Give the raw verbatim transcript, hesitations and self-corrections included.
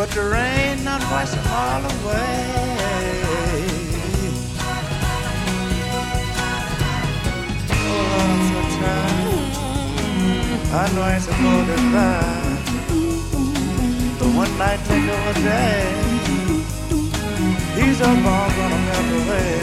but the rain not twice a mile away. Oh, I'm so tired. I know I ain't supposed to cry, but one night take over day. He's up all gonna melt away.